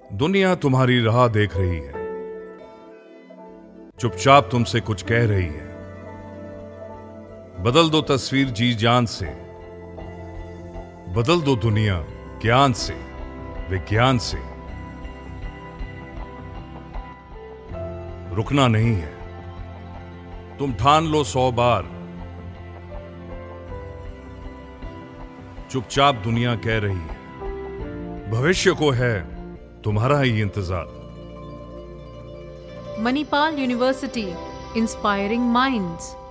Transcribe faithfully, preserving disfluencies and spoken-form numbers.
दुनिया तुम्हारी राह देख रही है, चुपचाप तुमसे कुछ कह रही है। बदल दो तस्वीर जी जान से, बदल दो दुनिया ज्ञान से, विज्ञान से। रुकना नहीं है, तुम ठान लो सौ बार। चुपचाप दुनिया कह रही है, भविष्य को है तुम्हारा ही इंतजार। Manipal University, inspiring minds.